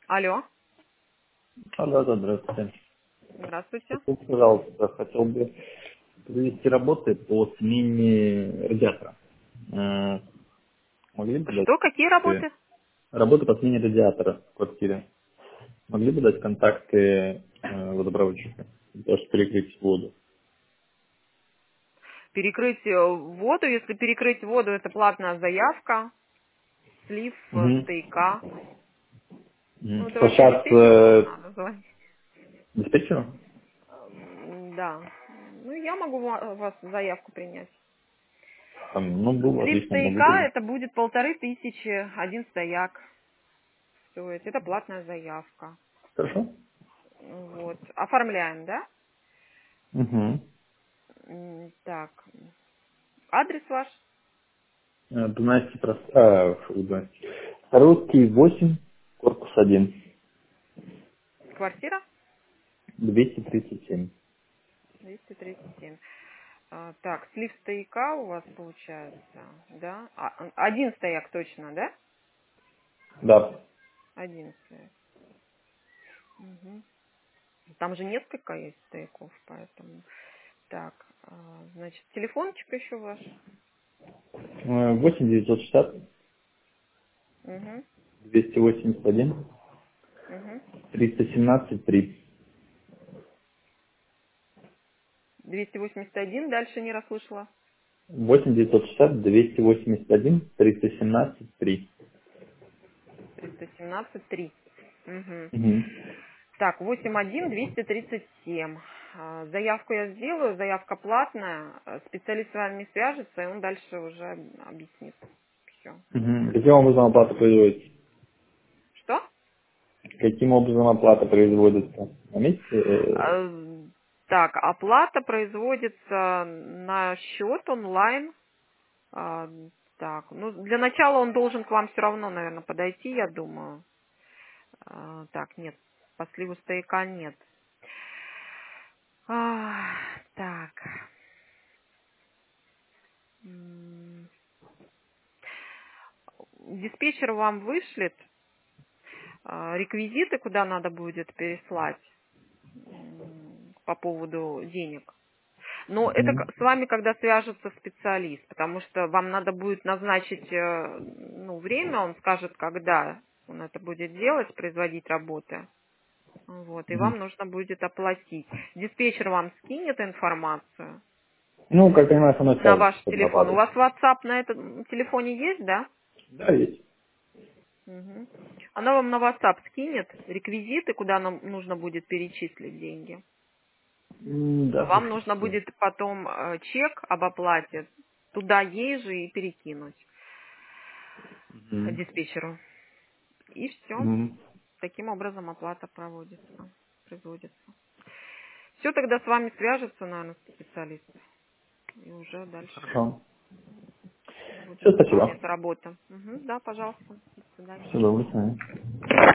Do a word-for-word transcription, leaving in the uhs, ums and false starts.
Алло, А, да, да, здравствуйте. здравствуйте. Скажите, пожалуйста, хотел бы провести работы по смене радиатора. Э, Могли бы дать Что, какие э, работы? работы по смене радиатора в квартире? Могли бы дать контакты э, водопроводчика, для того, чтобы перекрыть воду? Перекрыть э, воду. Если перекрыть воду, это платная заявка, слив э, Угу. стояка. Ну, это вообще Сейчас диспетчеру вам э, надо звонить. диспетчеру? М, Да. Ну, я могу ва- вас заявку принять. Там, ну, было, Слив отлично, могу стояка принять. это будет полторы тысячи, один стояк стоит. Это платная заявка. Хорошо? Вот. Оформляем, да? Угу. М, Так. Адрес ваш? Дунайский проспект, а, фу, Дунайский. Русский восемь, корпус один, Квартира? двести тридцать семь. двести тридцать семь. А, так, слив стояка у вас получается, да? А, один стояк точно, да? Да. Один стояк. Мгм. Там же несколько есть стояков, поэтому. Так, а, значит, телефончик еще ваш. Э, восемь девятьсот шестьдесят Угу, двести восемьдесят один угу. триста семнадцать три. двести восемьдесят один, дальше не расслышала. восемь девятьсот шестьдесят двести восемьдесят один триста семнадцать три. триста семнадцать три. Угу. Угу. Так, восемь один двести тридцать семь. А, Заявку я сделаю, заявка платная. А, Специалист с вами свяжется, и он дальше уже объяснит. Все. Угу. Каким образом оплата производится? Что? Каким образом оплата производится? На месте? Э, Э, Так, оплата производится на счет онлайн. А, Так, ну для начала он должен к вам все равно, наверное, подойти, я думаю. А, Так, нет, по сливу стояка нет. А, Так, м, диспетчер вам вышлет а, реквизиты, куда надо будет переслать м, по поводу денег. Но это Угу. к- с вами, когда свяжется специалист, потому что вам надо будет назначить э, ну, время, он скажет, когда он это будет делать, производить работы. Вот, и Угу. вам нужно будет оплатить. Диспетчер вам скинет информацию Ну, как понимаю, со мной на свяжется, ваш чтобы телефон. У оплатить. вас WhatsApp на этом телефоне есть, да? Да, есть. Мгм. Она вам на WhatsApp скинет реквизиты, куда нам нужно будет перечислить деньги. М, Да, Вам хорошо. нужно будет потом э, чек об оплате туда ей же и перекинуть Угу. диспетчеру. И все. Угу. Таким образом оплата проводится, производится. Все, тогда с вами свяжется, наверное, специалист. И уже дальше Хорошо. будет Все, с вами спасибо. эта работа. Мгм, да, пожалуйста. До свидания. Все доброго.